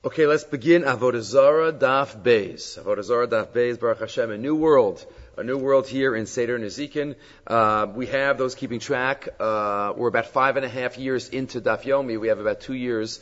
Okay, let's begin Avodah Zarah Daf Beis. Avodah Zarah Daf Beis, Baruch Hashem, a new world here in Seder Nezikin. We have those keeping track. We're about 5.5 years into Daf Yomi. We have about 2 years,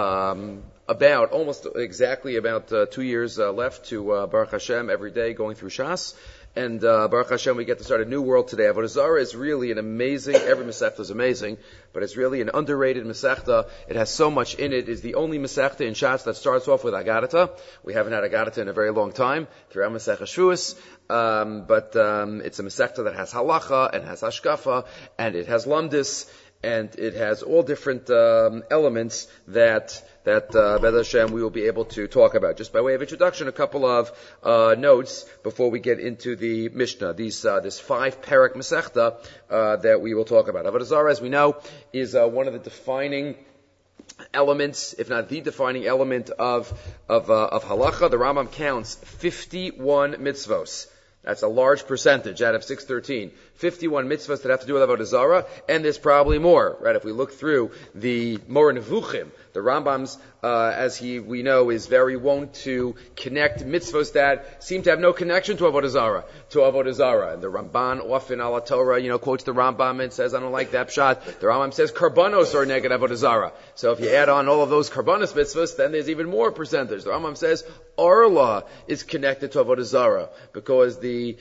almost exactly 2 years left to Baruch Hashem every day going through Shas. And Baruch Hashem, we get to start a new world today. Avodah Zarah is really an amazing, every Masechta is amazing, but it's really an underrated Masechta. It has so much in it. It's the only Masechta in Shas that starts off with Agadata. We haven't had Agadata in a very long time throughout Masechta Shavuos. But it's a Masechta that has Halacha, and has Hashkafa, and it has Lamdis, and it has all different elements that B'ez Hashem we will be able to talk about. Just by way of introduction, a couple of notes before we get into the Mishnah. This 5-parak Masechta that we will talk about. Avodah Zarah, as we know, is one of the defining elements, if not the defining element of halacha. The Rambam counts 51 mitzvos. That's a large percentage out of 613. 51 mitzvahs that have to do with Avodah Zarah, and there's probably more, right? If we look through the Moreh Nevuchim, the Rambam's, we know, is very wont to connect mitzvahs that seem to have no connection to Avodah Zarah. And the Ramban often, ala Torah, quotes the Rambam and says, I don't like that pshat. The Rambam says, Karbanos are negative Avodah Zarah. So if you add on all of those Karbanos mitzvahs, then there's even more percentage. The Rambam says, Arla is connected to Avodah Zarah, because the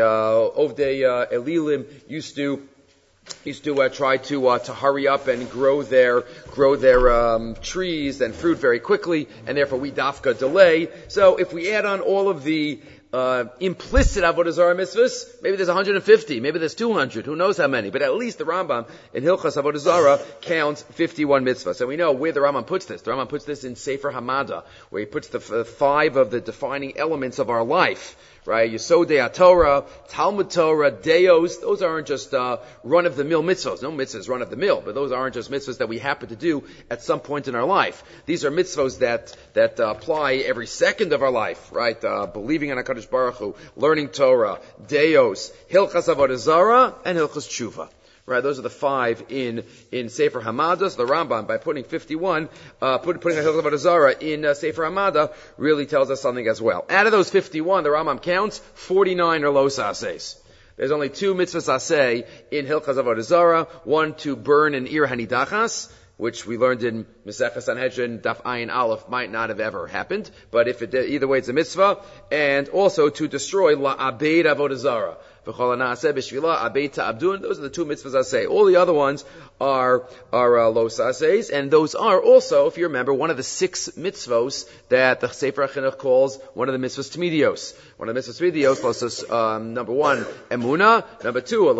Ovdei Elilim used to try to hurry up and grow their trees and fruit very quickly, and therefore we dafka delay. So if we add on all of the implicit Avodah Zarah mitzvahs, maybe there's 150, maybe there's 200, who knows how many, but at least the Rambam in Hilchas Avodah Zarah counts 51 mitzvahs. And we know where the Rambam puts this. The Rambam puts this in Sefer Hamada, where he puts the 5 of the defining elements of our life. Right, Yesodei HaTorah, Talmud Torah, Deos, those aren't just run-of-the-mill mitzvahs. No mitzvahs run-of-the-mill, but those aren't just mitzvahs that we happen to do at some point in our life. These are mitzvahs that apply every second of our life, right? Believing in HaKadosh Baruch Hu, learning Torah, Deos, Hilchas Avodah Zarah, and Hilchas Tshuva. Right, those are the 5 in Sefer Hamada. So the Rambam, by putting 51, putting a Hilchas Avodah Zarah in Sefer Hamada, really tells us something as well. Out of those 51, the Rambam counts 49 are los ases. There's only 2 mitzvahs aseh in Hilchas Avodah Zarah. One, to burn an ir hanidachas, which we learned in Masechah Sanhedrin, Daf Ayin Aleph, might not have ever happened, but if it did, either way, it's a mitzvah. And also to destroy la'abed Avodah Zarah. Those are the 2 mitzvahs I say. All the other ones are los ases, and those are also, if you remember, one of the 6 mitzvos that the Sefer HaChinuch calls one of the mitzvahs tmidios. One of the mitzvahs tmidios plus number 1, emuna. Number 2,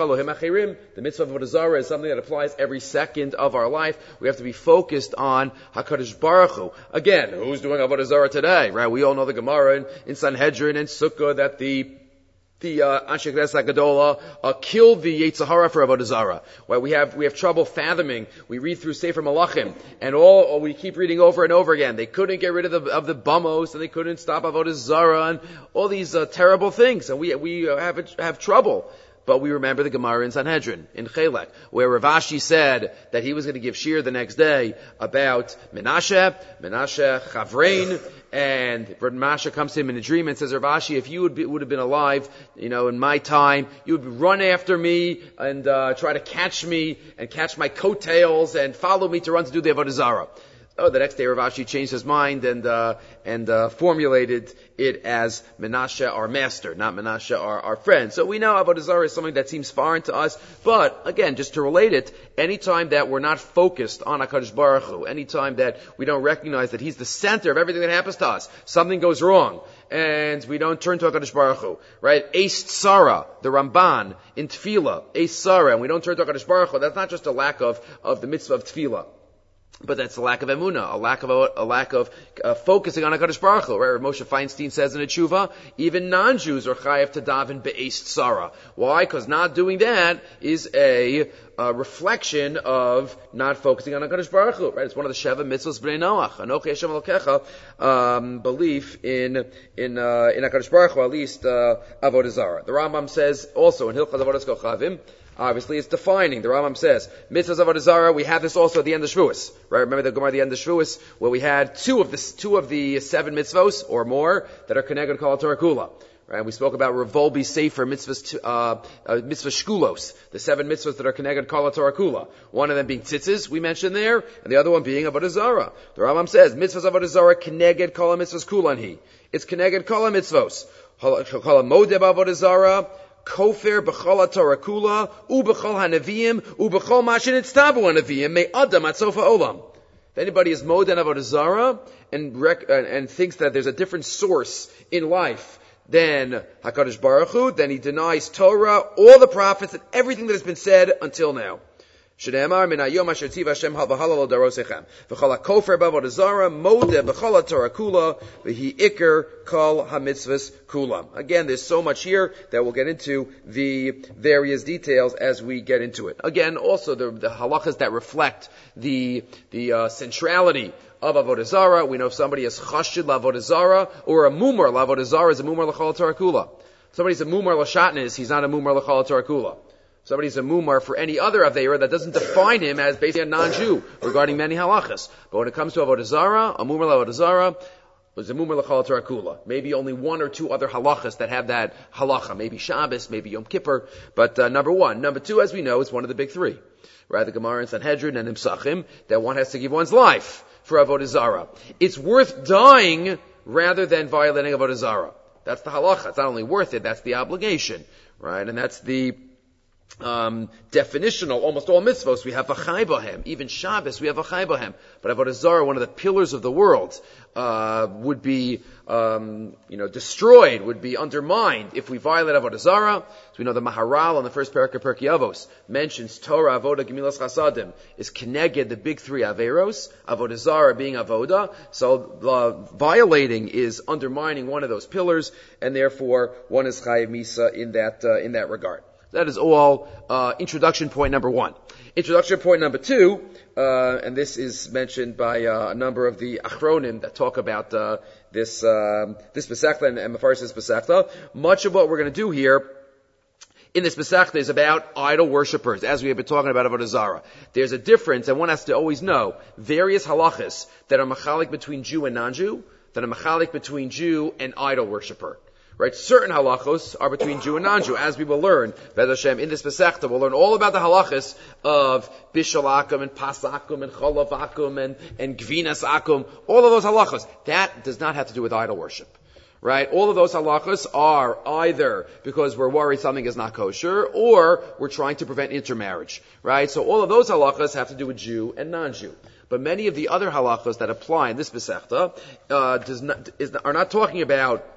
the mitzvah of Avodah Zarah is something that applies every second of our life. We have to be focused on HaKadosh Baruch Hu. Again, who's doing Avodah Zarah today? Right? We all know the Gemara in Sanhedrin and Sukkah that the Anshe Knesset HaGadola killed the Yetzer Hara for Avodah Zarah. Well, we have trouble fathoming. We read through Sefer Malachim, and we keep reading over and over again. They couldn't get rid of the bamos, and they couldn't stop Avodah Zarah, and all these terrible things, and we have trouble. But we remember the Gemara in Sanhedrin, in Chelek, where Rav Ashi said that he was going to give shir the next day about Menashe, Chavrein, and Menashe comes to him in a dream and says, Rav Ashi, if you would have been alive, in my time, you would run after me and try to catch me and catch my coattails and follow me to run to do the Avodah Zarah. Oh, the next day Rav Ashi changed his mind and formulated it as Menashe our master, not Menashe our friend. So we know Avodah Zarah is something that seems foreign to us, but again, just to relate it, anytime that we're not focused on HaKadosh Baruch Hu, anytime that we don't recognize that He's the center of everything that happens to us, something goes wrong, and we don't turn to HaKadosh Baruch Hu, right? Eis Tzara, the Ramban in Tefillah, Eis Tzara, and we don't turn to HaKadosh Baruch Hu, that's not just a lack of the mitzvah of Tefillah. But that's a lack of emunah, a lack of focusing on HaKadosh Baruch Hu. Right? Moshe Feinstein says in a tshuva, even non-Jews are chayav to daven be'eis tzara. Why? Because not doing that is a reflection of not focusing on HaKadosh Baruch Hu. Right? It's one of the Sheva mitzvahs b'nei Noach. Anochi Hashem Elokecha, belief in HaKadosh Baruch Hu, at least Avodah Zarah. The Rambam says also in Hilchas Avodas Kochavim, Obviously, it's defining. The Rambam says, mitzvahs avodah zarah, we have this also at the end of Shavuos. Right? Remember the Gemara at the end of Shavuos, where we had two of the 7 mitzvos, or more, that are connected kol Torah kula. Right? We spoke about Revolbi Sefer mitzvahs, mitzvah shkulos, the 7 mitzvahs that are connected kol Torah kula. One of them being tzitzis, we mentioned there, and the other one being avodah zarah. The Rambam says, mitzvahs avodah zarah connected kol mitzvahs kulanhi. It's connected kol mitzvos. Kol modeh avodah zarah, Kofer b'chol Torah kula, u'b'chol hanaviyim, u'b'chol mashin itztavu hanaviyim, me adam at sofa olam. If anybody is moden avodah zarah and thinks that there's a different source in life than HaKadosh Baruch Hu, then he denies Torah, all the prophets, and everything that has been said until now. Shneimar min hayom asher tziva Hashem v'halal darosechem v'chol hakofer b'avodah zarah modeh b'chol Torah kula v'hi iker kol hamitzvos kula. Again, there's so much here that we'll get into the various details as we get into it. Again, also the halachas that reflect the centrality of avodah zarah. We know if somebody is chashid la'avodah zarah or a mumar la'avodah zarah is a mumar l'chol Torah kula. Somebody's a mumar l'shatnez, he's not a mumar l'chol Torah kula. Somebody's a mumar for any other aveira, that doesn't define him as basically a non-Jew regarding many halachas. But when it comes to avodah zarah, a mumar l'avodah zarah was a mumar l'chol Torah kula. Maybe only 1 or 2 other halachas that have that halacha. Maybe Shabbos, maybe Yom Kippur. But number 1. Number 2, as we know, is one of the big 3. Right? The Gemara in Sanhedrin and Imsachim, that one has to give one's life for avodah zarah. It's worth dying rather than violating avodah zarah. That's the halacha. It's not only worth it, that's the obligation. Right? And that's the definitional, almost all mitzvos, we have v'chai bohem. Even Shabbos, we have v'chai bohem. But avodah zarah, one of the pillars of the world, would be, destroyed, would be undermined if we violate avodah zarah. So we know the Maharal on the first parak of Pirkei Avos mentions Torah, avodah, gemilas chasadim is keneged the big 3 averos, avodah zarah being avodah. So violating is undermining one of those pillars, and therefore one is chayiv misa in that regard. That is all introduction point number 1. Introduction point number 2, and this is mentioned by a number of the achronim that talk about this Masechta and Mefarsh's Masechta. Much of what we're going to do here in this Masechta is about idol worshippers, as we have been talking about avodah zarah. There's a difference, and one has to always know various halachas that are machalik between Jew and non-Jew, that are machalik between Jew and idol worshipper. Right? Certain halachos are between Jew and non-Jew, as we will learn, Be'ez Hashem, in this Masechta. We'll learn all about the halachas of Bishul Akum and Pas Akum and Cholav Akum and Gvinas Akum. All of those halachos. That does not have to do with idol worship. Right? All of those halachas are either because we're worried something is not kosher, or we're trying to prevent intermarriage. Right? So all of those halachas have to do with Jew and non-Jew. But many of the other halachas that apply in this Masechta are not talking about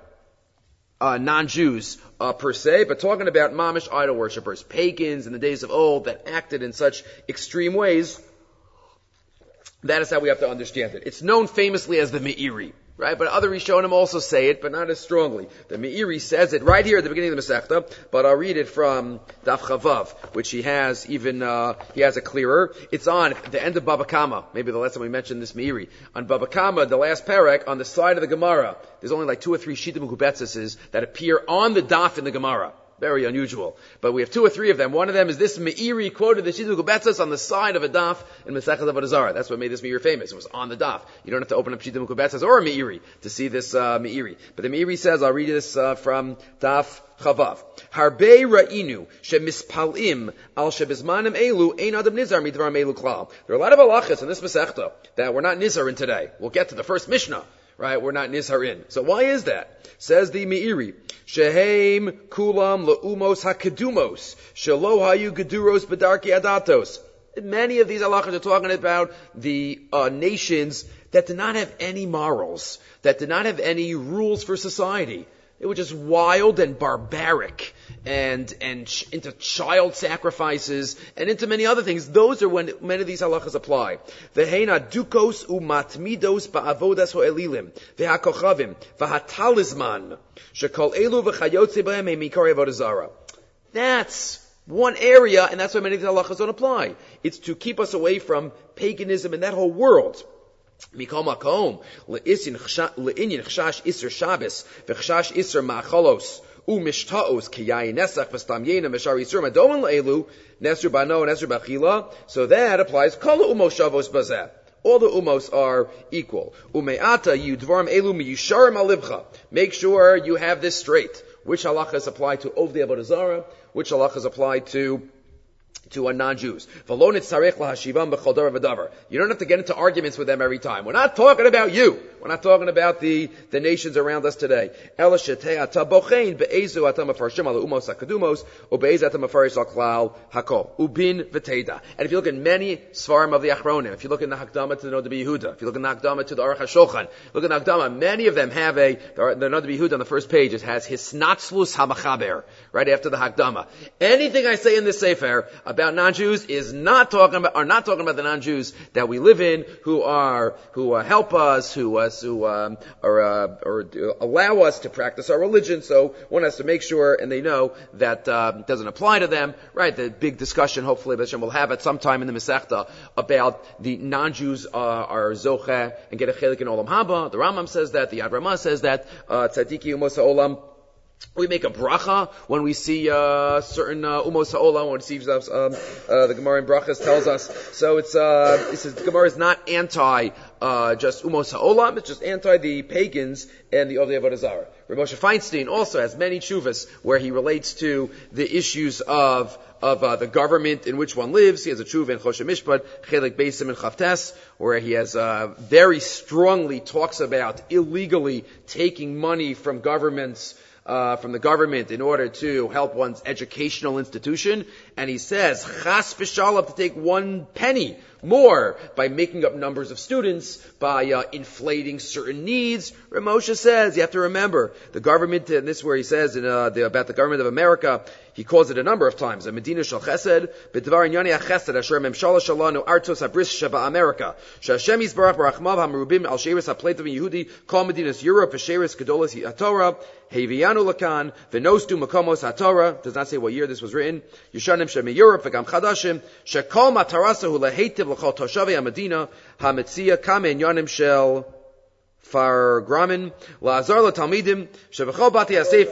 non-Jews per se, but talking about mamish idol worshippers, pagans in the days of old that acted in such extreme ways. That is how we have to understand it. It's known famously as the Meiri, right? But other Rishonim also say it, but not as strongly. The Meiri says it right here at the beginning of the Masechta, but I'll read it from Daf Chavav, which he has it clearer. It's on the end of Baba Kama. Maybe the last time we mentioned this Meiri. On Baba Kama, the last parak, on the side of the Gemara, there's only like 2 or 3 Shittim Kubetzes that appear on the Daf in the Gemara. Very unusual. But we have 2 or 3 of them. One of them is this Meiri quoted the Shittim Kubetzes on the side of a daf in Masechta Avodah Zarah. That's what made this Meiri famous. It was on the daf. You don't have to open up Shittim Kubetzes or a Meiri to see this Meiri. But the Meiri says, I'll read this from Daf Chavav. Harbe ra'inu shemispalim al shebizmanim elu ein adam nizar midvar melu klal. There are a lot of halachas in this Masechta that we're not nizar in today. We'll get to the first Mishnah. Right, we're not nizharin. So why is that? Says the Meiri, Shehem kulam le'umos hakedumos, shelo hayu geduros bedarki adatos. Many of these halachas are talking about the nations that did not have any morals, that did not have any rules for society. They were just wild and barbaric and into child sacrifices and into many other things. Those are when many of these halachas apply. Veheina dukos umatmidos ba'avodas ho'elilim ve'hakochavim v'hatalisman shekol elu v'chayotze b'hem mikari avodah zarah. That's one area, and that's why many of these halachas don't apply. It's to keep us away from paganism and that whole world. Mikol makom le'inyin chashash iser Shabbos v'chashash iser ma'acholos Umishtaos kiyayin nesach v'stam yena mishar yisur madoman le'elu nesur bano nesur bachila. So that applies kol umos shavos bazeh. All the umos are equal. Umeata yudvarm elu miyusharim alivcha. Make sure you have this straight. Which halachas apply to Ovdei Avodah Zarah? Which halachas apply to non-Jews? You don't have to get into arguments with them every time. We're not talking about you. We're not talking about the nations around us today. And if you look in many Svarim of the Achronim, if you look in the Hakdama to the Noda B'Yehuda, if you look in the Hakdama to the Aruch HaShulchan, look in the Hakdama, many of them have the Noda B'Yehuda on the first page, it has Hisnatzlus HaMachaber, right after the Hakdama. Anything I say in this Sefer about non-Jews are not talking about the non-Jews that we live in, who help us, who allow us to practice our religion. So one has to make sure, and they know that doesn't apply to them, right? The big discussion, hopefully, Hashem will have at some time in the Masechta about the non-Jews are zoche and get a chelik in Olam Haba. The Rambam says that. The Yad Ramah says that. Tzadiki umos ha'olam. We make a bracha when we see certain umos ha'olam, when it sees the Gemara in Brachas tells us. So it says the Gemara is not anti just umos ha'olam, it's just anti the pagans and the Ovdei Avodah Zarah. Rav Moshe Feinstein also has many tshuvas where he relates to the issues of the government in which one lives. He has a tshuva in Choshen Mishpat, Chelik Beisim and Chavtes, where he has very strongly talks about illegally taking money from governments, from the government in order to help one's educational institution. And he says, chas v'shalom, to take 1 penny more by making up numbers of students, by inflating certain needs. Rav Moshe says, you have to remember, the government, and this is where he says about the government of America, he calls it a number of times, a Medina shel Chesed, b'dvar inyani ha'chesed, asher memshala shalanu artos habris sheba America, she'Hashem yisbarach barachmav ha'merubim al she'eres ha'pleitiv Yehudi, kol Medinas Europe, v'she'eres gedolas ha'torah, heiviyanu lakan, v'nostu makomos ha'torah, does not say what year this was written, Yishanim shemi Europe, v'gam chadashim, she'kol matarasahu lehetiv l'chol toshavei ha'Medina, ha'metzia kamen yonim shel fargramin, la'azar l'talmidim, she'v'chol bati ha'seif,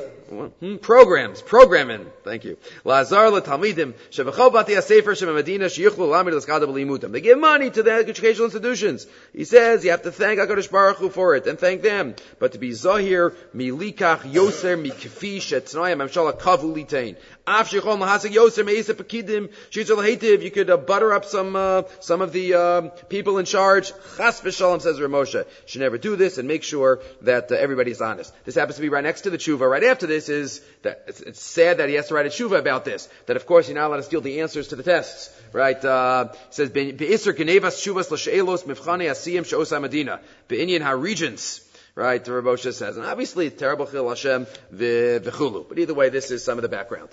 programming. Thank you. Lazar l'talmidim shevachol bati hasefer shemedina sheyichlu lamed l'skada b'limudim. They give money to the educational institutions. He says you have to thank HaKadosh Baruch Hu for it and thank them, but to be zahir milikach yoser mikfi shetznayim amshala kavu litain. Af shechol mahasik yoser meisa pekidim shitzel hativ. You could butter up some of the people in charge. Chas v'shalom, says Rav Moshe, should never do this and make sure that everybody's honest. This happens to be right next to the tshuva. Right after this is that it's sad that he has to write a tshuva about this. That of course you're not allowed to steal the answers to the tests, right? It says be'isur genevas tshuvas l'she'elos mivchane asiyim she'os ha'madina be'inyan ha'regents. Right? The Rav Moshe says, and obviously it's terrible chil Hashem v'chulu. But either way, this is some of the background.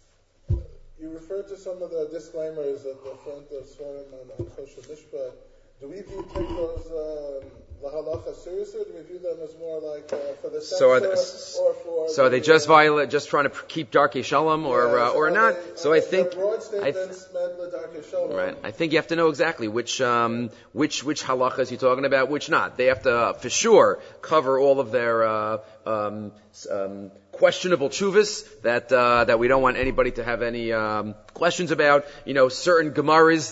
You referred to some of the disclaimers at the front of Svarim on Choshen Mishpat. Do we take those the halacha seriously, or do we view them as more like for the censor, or for? So are they just just trying to keep Darkei Shalom, or not? So I think broad statements meant Darkei Shalom. Right. I think you have to know exactly which halachas you're talking about, which not. They have to for sure cover all of their questionable tshuvas that we don't want anybody to have any questions about. Certain Gemaras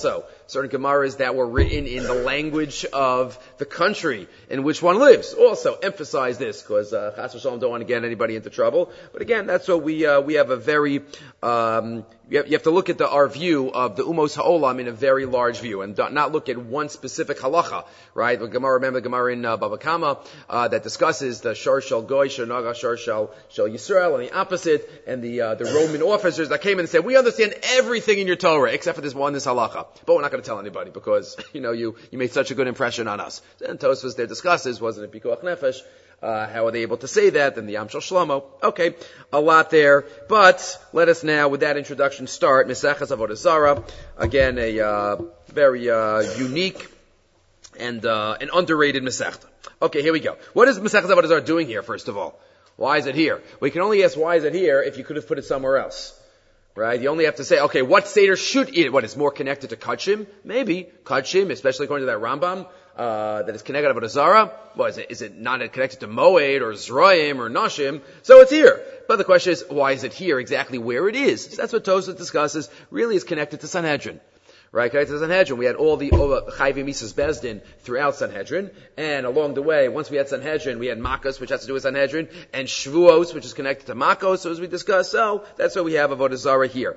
that were written in the language of the country in which one lives. Also emphasize this because Chas v'Shalom don't want to get anybody into trouble. But again, that's what we have a very you have to look at our view of the Umos Ha'olam in a very large view and not look at one specific halacha, right? Remember the Gemara in Bava Kama that discusses the Shor Shel Goy, Shor Naga, Shor Shel Yisrael, and the opposite, and the Roman officers that came in and said, we understand everything in your Torah except for this halacha, but we're not going to tell anybody because you made such a good impression on us. And Tosfos there discusses, wasn't it Pikuach Nefesh? How are they able to say that? And the Yam Shel Shlomo. Okay, a lot there. But let us now, with that introduction, start Mesechas Avodah Zarah. Again, a very unique and an underrated Masechta. Okay, here we go. What is Mesechas Avodah Zarah doing here? First of all, why is it here? We can only ask why is it here if you could have put it somewhere else. Right? You only have to say, okay, what Seder should eat it? What is more connected to Kachim? Maybe. Kachim, especially according to that Rambam, that is connected to Avodah Zarah. Well, is it not connected to Moed or Zroim or Nashim? So it's here. But the question is, why is it here exactly where it is? So that's what Tosfos discusses. Really is connected to Sanhedrin. Right, connected to Sanhedrin. We had all the Chayvim Mises Bezdin throughout Sanhedrin, and along the way, once we had Sanhedrin, we had Makos, which has to do with Sanhedrin, and Shvuos, which is connected to Makos, so as we discussed. So that's why we have Avodah Zarah here.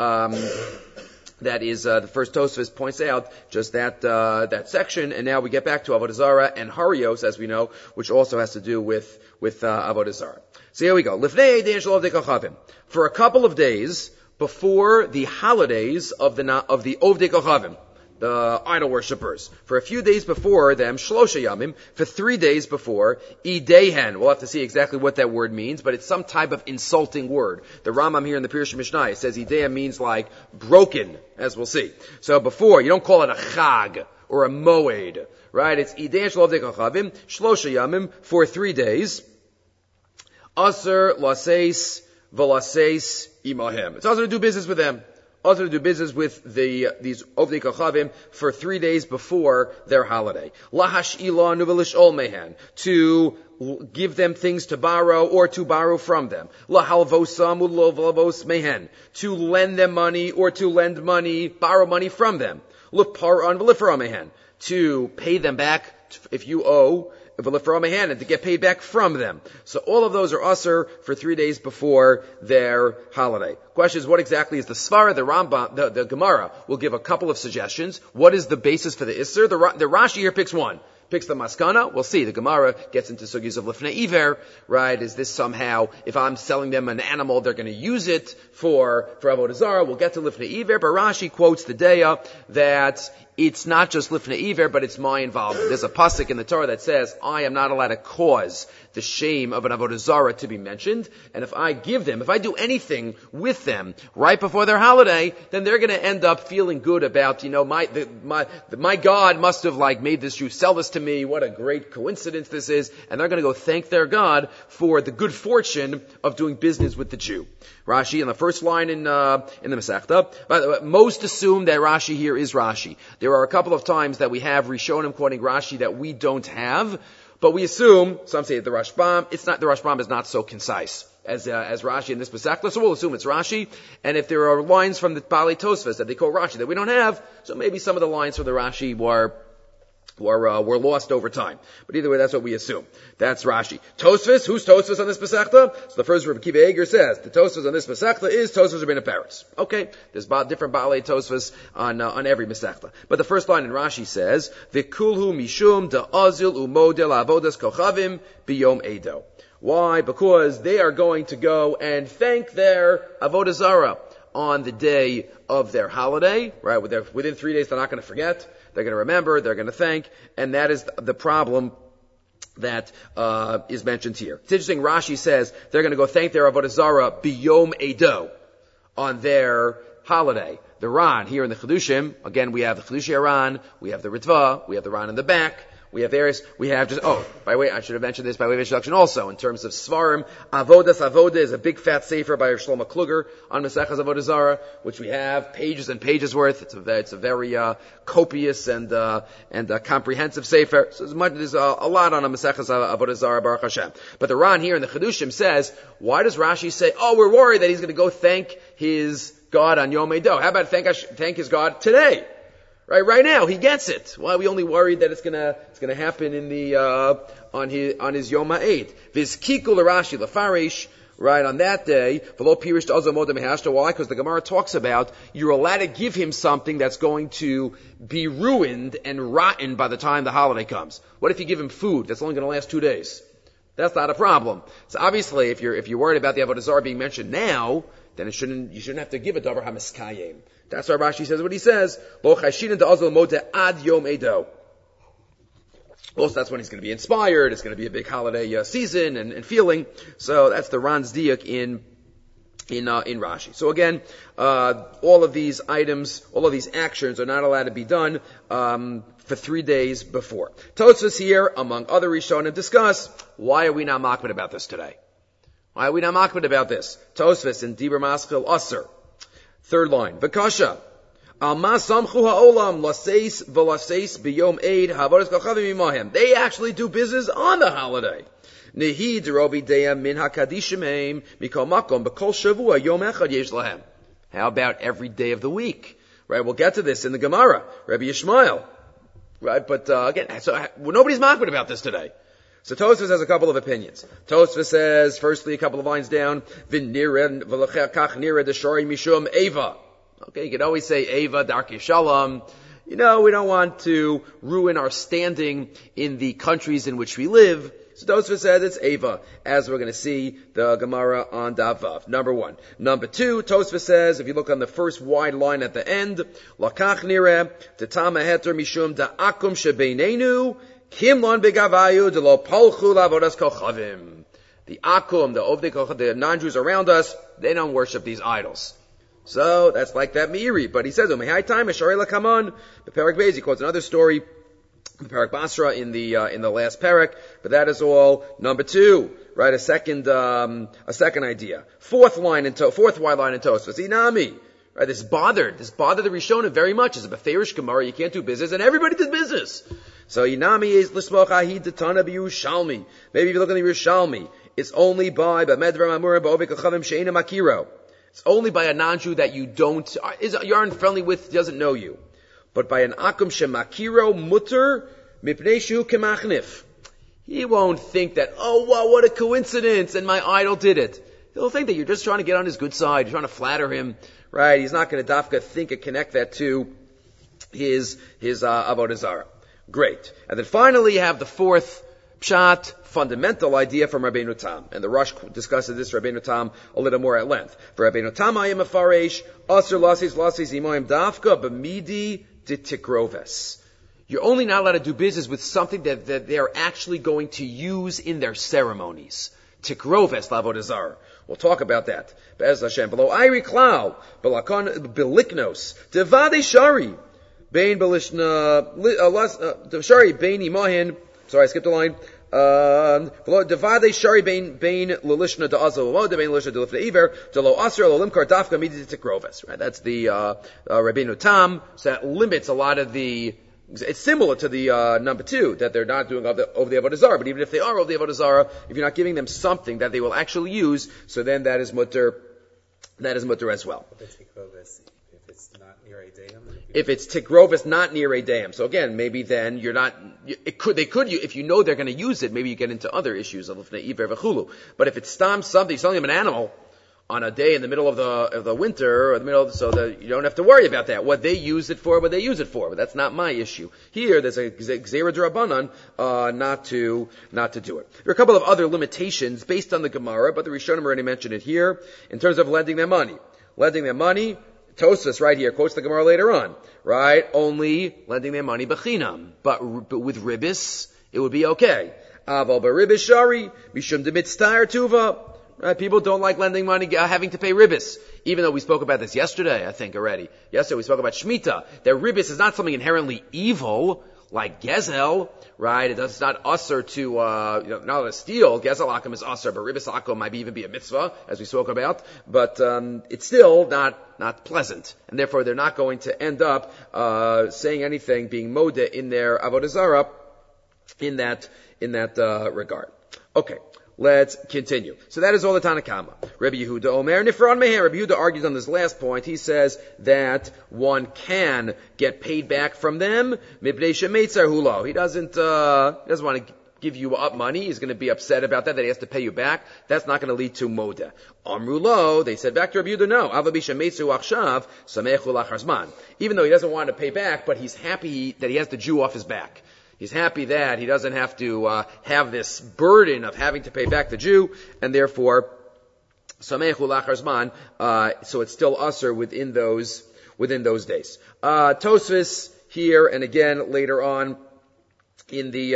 That is the first Tosfos points out just that section, and now we get back to Avodah Zarah and Harios, as we know, which also has to do with Avodah Zarah. So here we go. Lifnei Dein Shel Ovdei Kochavim. For a couple of days before the holidays of the Ovdei Kochavim, the idol worshippers, for a few days before them, Shlosha Yamim, for 3 days before, Idehen. We'll have to see exactly what that word means, but it's some type of insulting word. The Rambam here in the Pirush Mishnah says Idehen means like broken, as we'll see. So before, you don't call it a Chag or a Moed, right? It's Idehen Shel Ovdei Kochavim, Shlosha Yamim, for 3 days. Aser Laseis V'Laseis Imahem. It's also to do business with them. Also to do business with these Ovdei Kochavim for 3 days before their holiday. Lahash'ila nuvelish'ol mehan. To give them things to borrow or to borrow from them. Lahalvosam ulovlavos mehen. To lend them money or to lend money, borrow money from them. L'paran v'lifra mehen. To pay them back if you owe, and to get paid back from them. So all of those are usher for 3 days before their holiday. Question is, what exactly is the svara? The Rambam, the Gemara will give a couple of suggestions. What is the basis for the isser? The Rashi here picks one. Picks the maskana. We'll see. The Gemara gets into sugis of lifnei iver, right? Is this somehow, if I'm selling them an animal, they're going to use it for Avodah Zarah? We'll get to lifnei iver, but Rashi quotes the Deya that it's not just lifnei iver, but it's my involvement. There's a pasuk in the Torah that says, I am not allowed to cause the shame of an Avodah Zarah to be mentioned, and if I do anything with them right before their holiday, then they're going to end up feeling good about, my God must have made this Jew sell this to me, what a great coincidence this is, and they're going to go thank their God for the good fortune of doing business with the Jew. Rashi, in the first line in the Masechta, by the way, most assume that Rashi here is Rashi. There are a couple of times that we have Rishonim quoting Rashi that we don't have, but we assume, some say the Rashbam is not so concise as Rashi in this Masechta, so we'll assume it's Rashi, and if there are lines from the Balei Tosfos that they call Rashi that we don't have, so maybe some of the lines from the Rashi were lost over time. But either way, that's what we assume. That's Rashi. Tosfos, who's Tosfos on this Masechta? So the first Rabbi Kiva Eger says, the Tosfos on this Masechta is Tosfos Rabbeinu Peretz. Okay, there's different Baalei Tosfos on every Masechta. But the first line in Rashi says, V'kulhu mishum da'azil umodel avodas kochavim biyom edo. Why? Because they are going to go and thank their Avodah Zarah on the day of their holiday, right? Within 3 days, they're not going to forget. They're going to remember, they're going to thank, and that is the problem that is mentioned here. It's interesting, Rashi says they're going to go thank their Avodah Zarah biyom edo, on their holiday. The Ran, here in the Chedushim, again we have the Chedushi Ran, we have the Ritva, we have the Ran in the back, we have various, by the way, I should have mentioned this by way of introduction also, in terms of Svarim, Avodah is a big fat sefer by Shlomo Kluger on Maseches Avodah Zarah, which we have pages and pages worth. It's a very copious and comprehensive sefer. So there's a lot on a Maseches Avodah Zarah, Baruch Hashem. But the Ran here in the Chedushim says, why does Rashi say, we're worried that he's going to go thank his God on Yom Edo? How about thank his God today? Right now, he gets it. Why are we only worried that it's gonna happen in the, on his Yom HaEid? Vizkikul Rashi Lefarish, right, on that day, V'lo Pirish Ta'azah Moda Mehashta. Why? Because the Gemara talks about, you're allowed to give him something that's going to be ruined and rotten by the time the holiday comes. What if you give him food that's only gonna last 2 days? That's not a problem. So obviously, if you're worried about the Avodah Zarah being mentioned now, then you shouldn't have to give a davar hamiskayim. That's why Rashi says what he says. Lo chashinin da'azol moda ad yom edo. Also, that's when he's going to be inspired. It's going to be a big holiday season and feeling. So that's the Ran's diuk in Rashi. So again, all of these items, all of these actions are not allowed to be done for 3 days before. Tosfos here, among other Rishonim, discuss why are we not makbid about this today? Why are we not makbid about this? Tosfos in Dibur Maskil Aser. Third line. Vakasha. Alma samchu ha'olam laseis v'laseis b'yom eid ha'avodas kol chavim imahim. They actually do business on the holiday. Nehi derovi deya min hakadishim mikol makom b'kol shavua yom echad yesh lahem. How about every day of the week? Right, we'll get to this in the Gemara. Rabbi Yishmael. Right, but again, so nobody's makbid about this today. So Tosfos has a couple of opinions. Tosfos says, firstly, a couple of lines down, v'nira v'lechach nira deshari mishum eva. Okay, you can always say eva darkei shalom. We don't want to ruin our standing in the countries in which we live. So Tosfos says it's eva, as we're going to see the Gemara on Davav. Number one. Number two, Tosfos says, if you look on the first wide line at the end, lakach nira tetama heter mishum da'akum shebeinenu kimlon begavayu delo palchu lavodas kochavim. The akum, the ovdei kochavim, the non-Jews around us, they don't worship these idols. So that's like that Meiri. But he says, "Umehai time Esharei lakaman." The Perek Beis, he quotes another story, the Perek Basra in the last Perek. But that is all number two, right? A second idea. Fourth wide line in Tosfos. Inami, right? This bothered the Rishonim very much. It's a Beferish Gemara. You can't do business, and everybody does business. So Inami is l'smoch ahid detana b'Yerushalmi. Maybe if you look in the Yerushalmi, it's only by B'medvar Mamura b'Ovei Kochavim she'ena makiro. It's only by a non-Jew that you aren't friendly with, doesn't know you. But by an akum shemakiro mutter mipnei shu kemachnif. He won't think that, oh wow, what a coincidence, and my idol did it. He'll think that you're just trying to get on his good side, you're trying to flatter him, right? He's not going to dafka think and connect that to his avodah zarah. Great. And then finally you have the fourth pshat, fundamental idea from Rabbeinu Tam. And the Rosh discusses this, Rabbeinu Tam, a little more at length. For Rabbeinu Tam, I am a faresh, asr lasis imoim dafka b'midi ditikroves. You're only not allowed to do business with something that they're actually going to use in their ceremonies. Tikroves lavodah zarah. We'll talk about that. Be'ez Hashem. Below Iri Klau, Beliknos, Devade Shari, Bain Belishna, Shari, Bain Imahin, sorry, I skipped a line. Devade Shari Bain Lilishna de Azal, Bain Lilishna de Lifna Iver, De Lo Asr, Lo Limkar Dafka, Midi Tikroves. Right? That's the, Rabbeinu Tam. So that limits a lot of the, it's similar to the number two, that they're not doing over the Avodah Zarah, but even if they are over the Avodah Zarah, if you're not giving them something that they will actually use, so then that is mutter as well. If it's tikrovis not near a dam, so again, maybe then you're not. If you know they're going to use it, maybe you get into other issues of lifnei iver v'chulu. But if it's stam something, you're selling them an animal on a day in the middle of the winter, or the middle so that you don't have to worry about that. What they use it for, but that's not my issue. Here, there's a gzeira d'Rabbanan, not to do it. There are a couple of other limitations based on the Gemara, but the Rishonim already mentioned it here, in terms of lending them money. Tosfos right here quotes the Gemara later on, right? Only lending them money b'chinam, but with ribis, it would be okay. Aval b'ribis shari, mishum demitztar tuva. Right? People don't like lending money, having to pay ribis. Even though we spoke about this yesterday, I think already. Yesterday we spoke about Shemitah. That ribis is not something inherently evil, like gezel, right? It's not usher to, not to steal. Gezel akum is usher, but ribis akum might even be a mitzvah, as we spoke about. But, it's still not pleasant. And therefore they're not going to end up, saying anything, being modeh in their avodah zarah, in that regard. Okay. Let's continue. So that is all the Tanakama. Rabbi Yehuda Omer Nifron Meher. Rabbi Yehuda argues on this last point. He says that one can get paid back from them. Mipnei shemetzar hulo. He doesn't want to give you up money. He's going to be upset about that he has to pay you back. That's not going to lead to moda. Amrulo, they said back to Rabbi Yehuda, no. Avabi shemetzar achshav samechu lacharzman. Even though he doesn't want to pay back, but he's happy that he has the Jew off his back. He's happy that he doesn't have to have this burden of having to pay back the Jew, and therefore, samechu lacharzman. So it's still usher within those days. Tosfos here, and again later on in the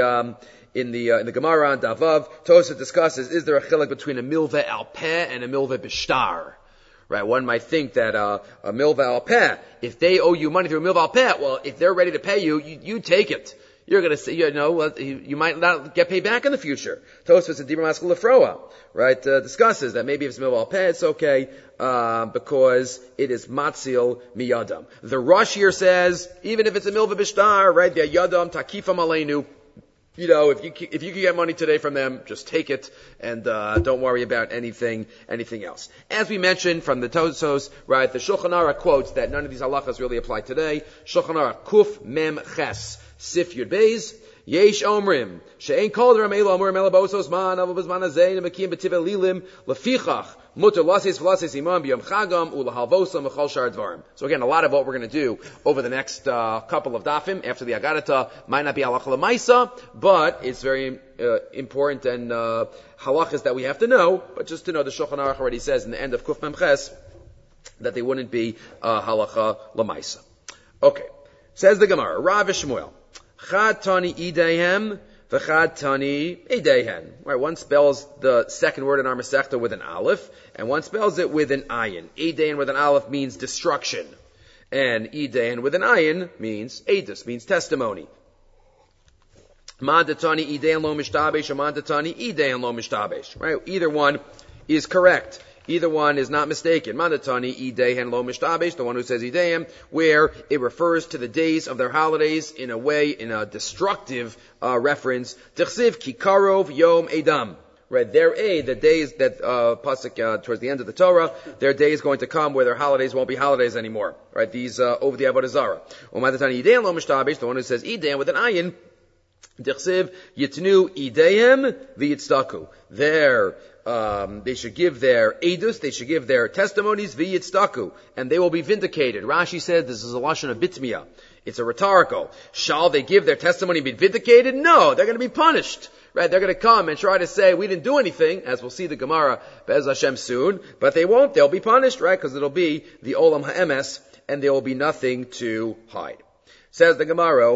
Gemara on Davav, Tosfos discusses: is there a chilek between a milveh al peh and a milveh b'shtar? Right, one might think that a milveh al peh, if they owe you money through a milveh al peh, well, if they're ready to pay you, you take it. you're going to say, you might not get paid back in the future. Tosfos and Dibur Maskul Lefroa, right, discusses that maybe if it's Milval Peh, it's okay, because it is Matzil Miyadam. The Rosh here says, even if it's a Milva Bishtar, right, the Yadam Takifam Aleinu, if you can get money today from them, just take it and don't worry about anything else. As we mentioned from the Tosfos, right, the Shulchan Aruch quotes that none of these halachas really apply today. Shulchan Aruch Kuf Mem Ches Sif Yud Beis Yesh Omrim She'ein Kol Deram Elo Amur Mela Bosos Man Avo B'Zman Hazeh Nemekim B'Tiv Elilim Lefichach Mutter Lasis V'Lasis Imam B'Yom Chagam Ulahalvosa Mechol Shar Dvarim. So again, a lot of what we're going to do over the next couple of dafim after the Agadata might not be halacha l'maisa, but it's very important and halachas that we have to know. But just to know, the Shulchan Aruch already says in the end of Kuf Mem Ches that they wouldn't be halacha l'maisa. Okay, says the Gemara, Rav Shmuel, Chad Tani Ideihem. V'chad tani idehen. Right, one spells the second word in our Masechta with an aleph, and one spells it with an ayin. Idehen with an aleph means destruction, and idehen with an ayin means edus, means testimony. Mandatani idehen lo mishtabesh, or mandatani idehen lo mishtabesh. Right, either one is correct. Either one is not mistaken. Mandatani idehen lo mishtabesh, the one who says idehen, where it refers to the days of their holidays in a way, in a destructive reference. Tichsiv kikarov yom edam. Right, the days that pasuk towards the end of the Torah, their day is going to come where their holidays won't be holidays anymore. Right, these over the Avodah Zarah. Mandatani idehen lo mishtabesh, the one who says idehen with an ayin. Tichsiv yitnu idehem v'yitzdaku. They should give their edus, they should give their testimonies, v'yitzdaku, and they will be vindicated. Rashi said this is a lashon of bitmiyah. It's a rhetorical. Shall they give their testimony and be vindicated? No, they're going to be punished. Right? They're going to come and try to say, we didn't do anything, as we'll see the Gemara, Be'ez Hashem soon, but they won't. They'll be punished, right? Because it'll be the Olam Ha'emes, and there will be nothing to hide. Says the Gemara,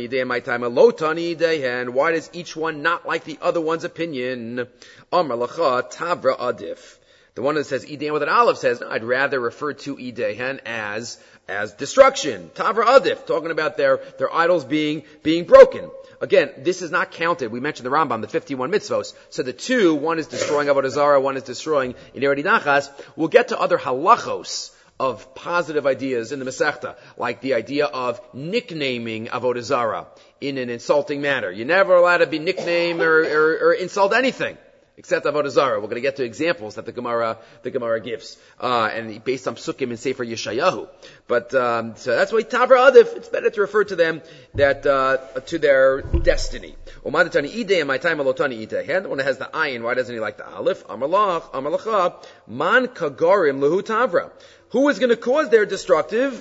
why does each one not like the other one's opinion? Amar lacha tavra adif. The one that says Idehen with an aleph says, I'd rather refer to Idehen as destruction. Tavra adif, talking about their idols being broken. Again, this is not counted. We mentioned the Rambam, the 51 mitzvos. So the two, one is destroying Avodah Zarah, one is destroying Ineri Nachas. We'll get to other halachos of positive ideas in the Masechta, like the idea of nicknaming Avodah Zarah in an insulting manner. You're never allowed to be nicknamed or insult anything except Avodah Zarah. We're going to get to examples that the Gemara gives, and based on Psukim in Sefer Yeshayahu. But so that's why Tavra Adif. It's better to refer to them to their destiny. Umadatani Ideh, my time Alotani Ideh. The one that has the ayin, why doesn't he like the aleph? Amarlacha, man kagorim lehu Tavra. Who is going to cause their destruction?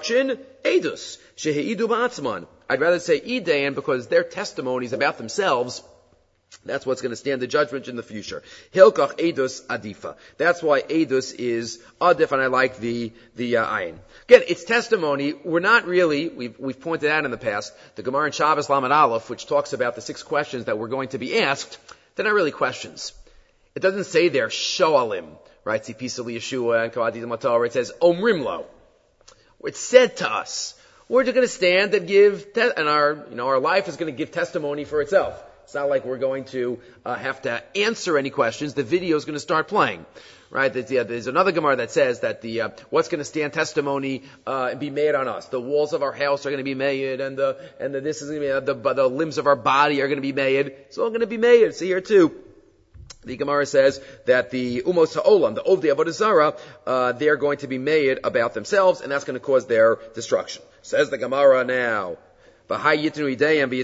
Edus. Sheheidu ba'atzman. I'd rather say Idein because their testimonies about themselves, that's what's going to stand the judgment in the future. Hilkach Edus Adifa. That's why Edus is Adif, and I like the ayin. Again, it's testimony. We're not really, we've pointed out in the past, the Gemara in Shabbos Lamed Aleph, which talks about the 6 questions that we're going to be asked, they're not really questions. It doesn't say they're shoalim. Right, Tzipisa Yeshua and Kavadi Matar, it says Omrimlo. It's said to us. We're just going to stand and give, and our life is going to give testimony for itself. It's not like we're going to have to answer any questions. The video is going to start playing. Right? There's another Gemara that says that what's going to stand testimony and be made on us. The walls of our house are going to be made, and this is going to be the limbs of our body are going to be made. It's all going to be made. See here too. The Gemara says that the Umos Ha'olam, the Ovdei Avodah Zarah, they're going to be made about themselves, and that's going to cause their destruction. Says the Gemara now. What do you mean?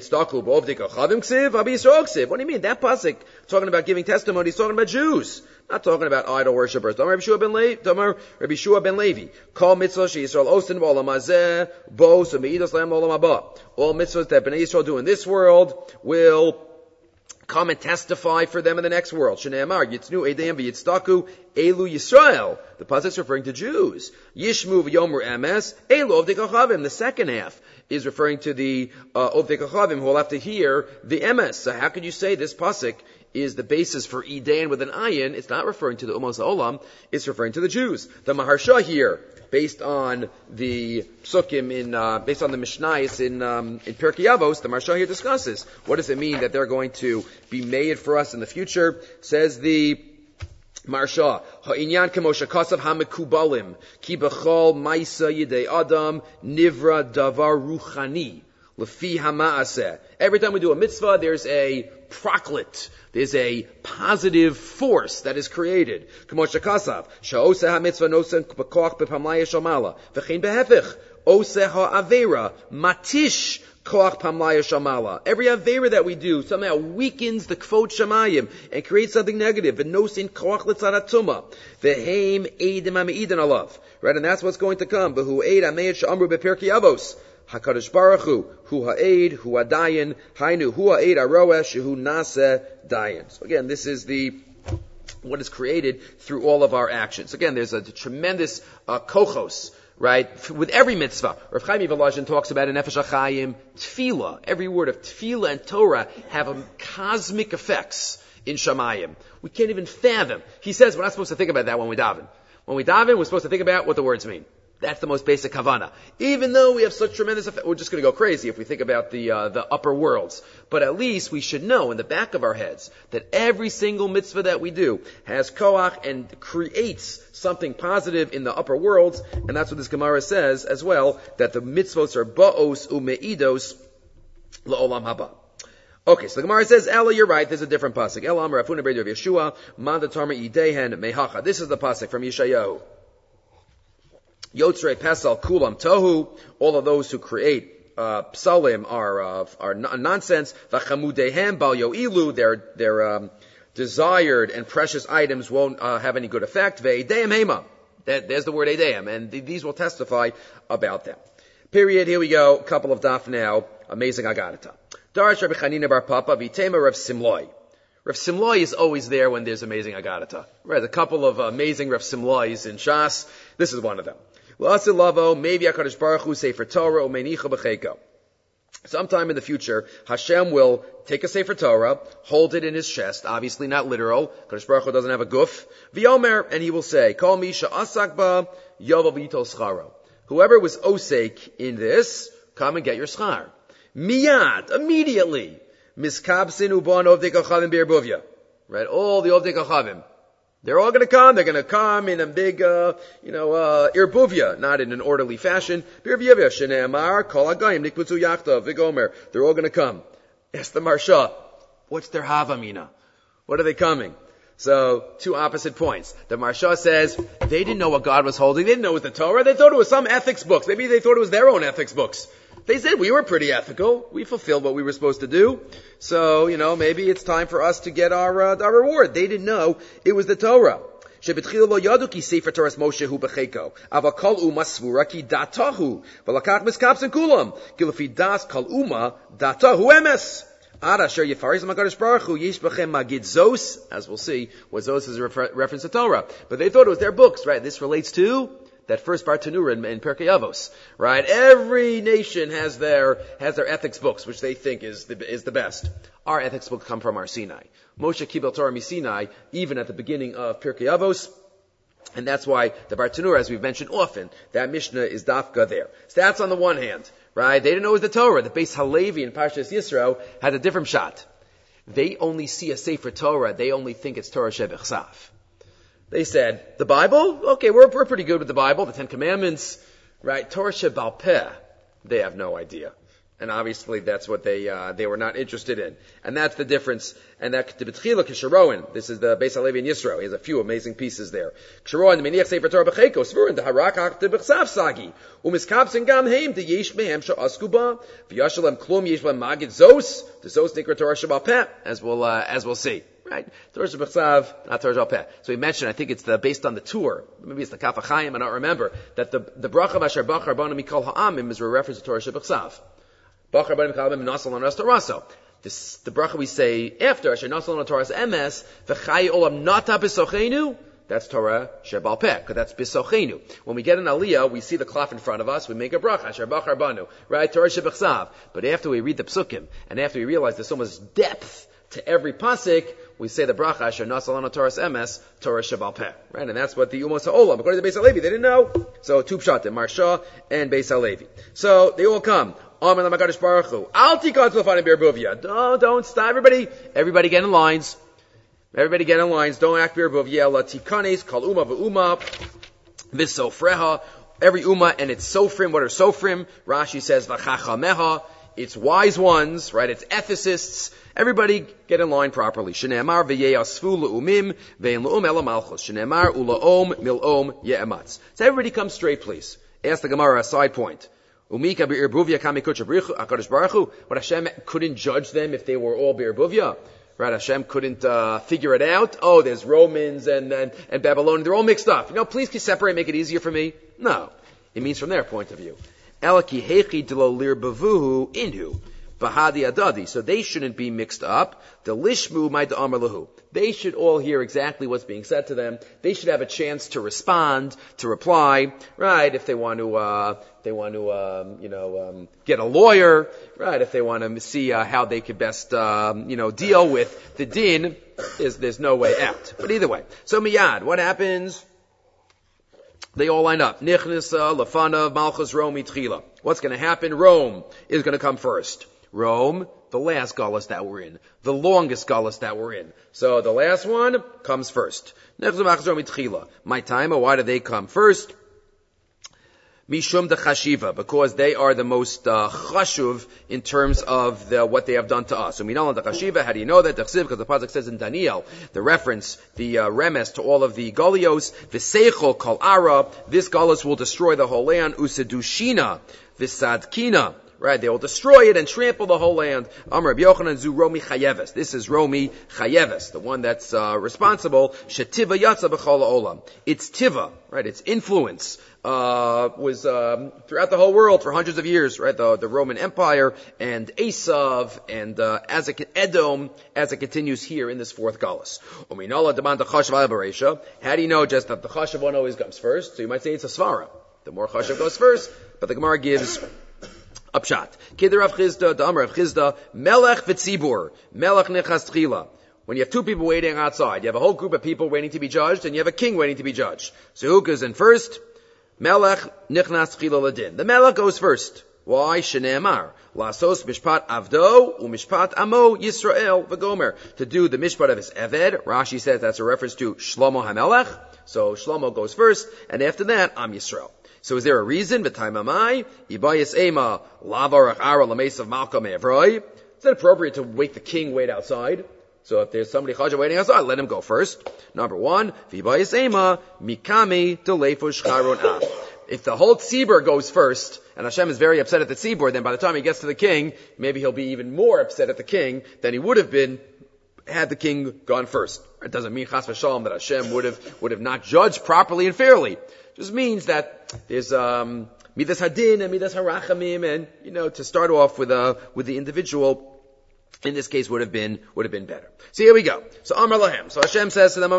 That pasuk talking about giving testimony is talking about Jews, not talking about idol worshippers. Rabbi Shua ben Levi. Call mitzvah sheYisrael osin b'olam hazeh bo so me'idos lahem olam haba. All mitzvahs that Bnei Yisrael do in this world will come and testify for them in the next world. Shneimar Yitznu Edeim v'Yitzdaku Elu Yisrael. The pasuk is referring to Jews. Yishmu v'Yomer Emes Elu Ovdei Kachavim. The second half is referring to the Ovdei Kachavim who will have to hear the Emes. So how could you say this pasuk is the basis for Edain with an ayin, it's not referring to the Umos Olam, it's referring to the Jews. The Maharsha here, based on the Psukim based on the Mishnayos in Pirkei Avos, the Maharsha here discusses what does it mean that they're going to be made for us in the future. Says the Maharsha, ha'inyan k'moshe kasav ha'mekubalim ki b'chol ma'isa yidei adam nivra davar ruchani lefi ha'ma'aseh. Every time we do a mitzvah, there's a proclit, there's a positive force that is created. K'moshe kasav sha'oseh ha'mitzvah nosen b'koach b'pamlaya shamala v'chein behefich oseh ha'avera matish koach pamlaya shamala. Every avera that we do somehow weakens the kvod shamayim and creates something negative. V'nosin koach l'tzaratuma. V'heim eidim ha'me'idan alav. Right, and that's what's going to come. V'hu eid ha'meid sha'amru b'Pirkei Avos. HaKadosh Baruch Hu ha'eid, hu ha'dayin, hainu hu ha'eid ha'roesh, hu naseh dayin. So again, this is what is created through all of our actions. Again, there's a tremendous kochos, right, with every mitzvah. Rav Chaim Volozhin talks about in Nefesh HaChaim, tefillah. Every word of tefillah and Torah have cosmic effects in Shamayim. We can't even fathom. He says we're not supposed to think about that when we daven. When we daven, we're supposed to think about what the words mean. That's the most basic Havana. Even though we have such tremendous effect, we're just going to go crazy if we think about the upper worlds. But at least we should know in the back of our heads that every single mitzvah that we do has koach and creates something positive in the upper worlds. And that's what this Gemara says as well, that the mitzvos are ba'os u'me'idos la'olam haba. Okay, so the Gemara says, Ella, you're right, there's a different pasuk. Ella amar afuna b'rei of Yeshua, manda tarma idehen mehacha. This is the pasuk from Yeshayahu. Yotzrei Pesal Kulam Tohu, all of those who create psalim are nonsense. Vachamudehem Bal Yo'ilu, their desired and precious items won't have any good effect. Ve'edeim Hema, there's the word Edeim, and these will testify about them. Period. Here we go. A couple of daf now. Amazing Agadata. Darash Rabbi Chanina Bar Papa V'Tema Rav Simloi. Rav Simloi is always there when there's amazing Agadata. Right, a couple of amazing Rav Simlois in Shas. This is one of them. Maybe HaKadosh Baruch Hu Sefer Torah Umenicha B'Cheiko. Sometime in the future, Hashem will take a Sefer Torah, hold it in his chest, obviously not literal. HaKadosh Baruch Hu doesn't have a guf. V'yomer, and he will say, Kol Misha Asak Ba Yovav Yitol Scharo. Whoever was osek in this, come and get your schar. Miyad, immediately. Miskabsin Uban Ovdei Kachavim B'Yerbuvya. Right, all the Ovdei Kachavim. They're all going to come. They're going to come in a big, irbuvia, not in an orderly fashion. They're all going to come. Ask the Maharsha, what's their havamina? What are they coming? So, two opposite points. The Maharsha says, they didn't know what God was holding. They didn't know it was the Torah. They thought it was some ethics books. Maybe they thought it was their own ethics books. They said we were pretty ethical. We fulfilled what we were supposed to do. So, maybe it's time for us to get our reward. They didn't know it was the Torah. שבתחילה לא ידעו כי ספר תורס משה הוא בחיקו, אבל כל אומה סבורה כי דעתה הוא, ולקח מסקבסן כולם, כי לפי דעת כל אומה, דעתה הוא אמס. עד אשר יפרש הקדוש ברוך הוא, יש בכם מגיד זוס, as we'll see, what Zos is a reference to Torah. But they thought it was their books, right? This relates to that first Bartanura in Pirkei Avos, right? Every nation has their ethics books, which they think is the best. Our ethics books come from our Sinai. Moshe Kibel Torah Sinai, even at the beginning of Pirkei Avos, and that's why the Bartanura, as we've mentioned often, that Mishnah is dafka there. So that's on the one hand, right? They didn't know it was the Torah. The Beis Halevi in Parshas Yisro had a different shot. They only see a Sefer Torah. They only think it's Torah Shebechsav. They said, the Bible? Okay, we're pretty good with the Bible, the Ten Commandments, right? Torah Shebal Peh, they have no idea. And obviously that's what they were not interested in. And that's the difference. And that, B'tchila Kisharoin, this is the Beis Halevi in Yisro. He has a few amazing pieces there. Kisharoin, the Meniach Sefer Torah B'cheiko, Svurin, the Harak Hak B'chsav Sagi, Umiskabsin Gam Heim, the Yesh Mehem Sha'askuba, V'yashalem Klum Yesh Magid Zos, the Zos Nikra Torah Shebal Peh, as we'll see. Right? Torah Shebechsav, not Torah Shebal Peh. So he mentioned, I think it's based on the tour, maybe it's the Kaf HaChaim, I don't remember, that the Bracha B'asher Bachar Bana Mikol Ha'amim is a reference to Torah Shebechsav. Bachar Bana Mikol Ha'amim Nasal on Rasta Raso. The Bracha we say after, Asher Nasal on Torah's MS, V'chai Olam Nata B'sochenu, that's Torah Shebal Peh, because that's B'sochenu. When we get an Aliyah, we see the klaf in front of us, we make a bracha, Asher Bachar Banu, right? Torah Shebechsav. But after we read the Psukim, and after we realize there's so much depth to every pasuk, we say the bracha, Asher Nasalana Torah's Emes, Torah Shabal Peh. Right? And that's what the Umos HaOlam, according to Beis HaLevi, they didn't know. So, two pshatim, Marsha and Beis HaLevi. So, they all come. Amen l'makadosh baruch hu. Al tikon tzlafani b'erbuvia. Don't stop. Everybody get in lines. Everybody get in lines. Don't act b'erbuvia. La tikanes, kal uma v'uma, v'sofreha. Every umma and its sofrim. What are sofrim? Rashi says, v'chachameha. It's wise ones, right? It's ethicists. Everybody get in line properly. Shneamar v'yeyasfu le'umim ve'en le'um ela malchus. Shneamar ula'om mil'om ye'ematz. So everybody come straight, please. Ask the Gemara a side point. Umika be'erbuvia kamikucha HaKadosh Baruch Hu. What, Hashem couldn't judge them if they were all be'erbuvia? Right? Hashem couldn't figure it out. Oh, there's Romans and Babylonians. They're all mixed up. Please can you separate, make it easier for me? No. It means from their point of view. Elaki hechi delo lirbavuhu inhu. Bahadi adadi. So they shouldn't be mixed up. The lishmu maida amar lahu. They should all hear exactly what's being said to them. They should have a chance to respond, to reply, right? If they want to, get a lawyer, right? If they want to see how they could best, deal with the din, there's no way out. But either way, so miyad, what happens? They all line up. Nichnisa, lafanav, malchus, Romi, tchila. What's going to happen? Rome is going to come first. Rome, the last galus that we're in. The longest galus that we're in. So the last one comes first. My time, why do they come first? Mishum de chashiva, because they are the most chashuv in terms of what they have done to us. So minal de chashiva, how do you know that? Because the pasuk says in Daniel, the reference, the remes to all of the galios, v'seichel kol ara, this galus will destroy the whole land, usedushina, v'sadkina. Right, they will destroy it and trample the whole land. Amar Rabbi Yochanan zu Romi Chayeves. This is Romi Chayeves, the one that's responsible. Shetiva yatsa b'chol olam. Its tiva, right? Its influence was throughout the whole world for hundreds of years. Right, the Roman Empire and Esav and Edom, as it continues here in this fourth galus. Uminala demand the chashav al-baresha. How do you know just that the chashav one always comes first? So you might say it's a svara. The more chashav goes first, but the Gemara gives upshot. Keder Rav Chizda, the Amar Rav Chizda, Melech v'tzibur, Melech nechas tchila. When you have two people waiting outside, you have a whole group of people waiting to be judged, and you have a king waiting to be judged. So who goes in first? Melech nichnas tchila ladin. The Melech goes first. Why? Shneamar. Lasos mishpat avdo u'mishpat amo Yisrael v'gomer. To do the mishpat of his eved. Rashi says that's a reference to Shlomo HaMelech. So Shlomo goes first, and after that, Am Yisrael. So is there a reason? V'taimamai, ibayis ema, lavarach ara lamesav malkam evroi. Is it appropriate to wait the king wait outside? So if there's somebody chajah waiting outside, let him go first. Number one, v'ibayis ema, mikami telefush charon af. If the whole tzibur goes first, and Hashem is very upset at the tzibur, then by the time he gets to the king, maybe he'll be even more upset at the king than he would have been had the king gone first. It doesn't mean chas v'shalom that Hashem would have not judged properly and fairly. Just means that there's midas hadin and midas harachamim, and to start off with the individual, in this case would have been better. So here we go. So Amar Lahem. So Hashem says to them,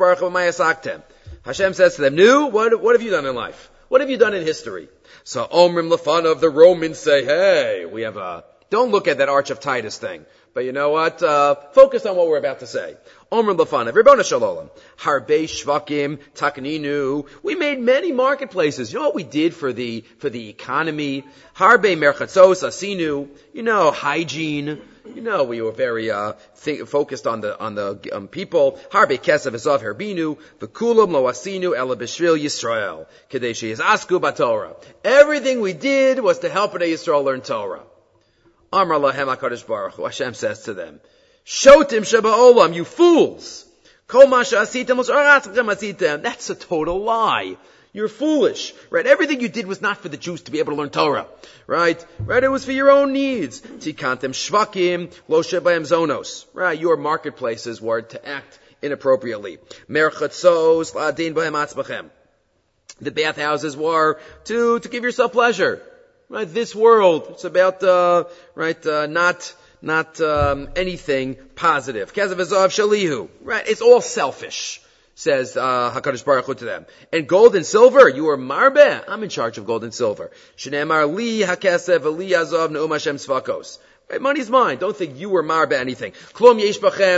Hashem says to them, "Nu, what have you done in life? What have you done in history?" So Omrim Lafanav, the Romans say, "Hey, we have don't look at that Arch of Titus thing. But you know what? Focus on what we're about to say. Omrim Lafanav, Ribbona Shalom, Harbe Shvakim, Takninu. We made many marketplaces. You know what we did for the economy? Harbe Merchatzos Asinu. Hygiene. We were very focused on the people. Harbe Kesav Esav Herbinu, V'kulam Lo Asinu Ela B'Shvil Yisrael, Kadeshi Yizasku B'Torah. Everything we did was to help Bnei Yisrael learn Torah. Amar Lahem HaKadosh Baruch Hu. Hashem says to them, Shotim Sheba'olam, you fools! Kol ma she'asitem l's'aratzchem asitem. That's a total lie. You're foolish, right? Everything you did was not for the Jews to be able to learn Torah, right? Right? It was for your own needs. Tikantem shvakim lo shebayim zonos, right? Your marketplaces were to act inappropriately. Merchatzos la'adin b'hem atzbachem. The bathhouses were to give yourself pleasure, right? This world, it's about not anything positive. Kezav ezav shalihu, right? It's all selfish. Says HaKadosh Baruch Hu to them. And gold and silver, you are marbeh. I'm in charge of gold and silver. Shneimar li hakesev li azav ne'um Hashem tzvakos. Right, money's mine. Don't think you were marbeh anything. Klom yesh bachem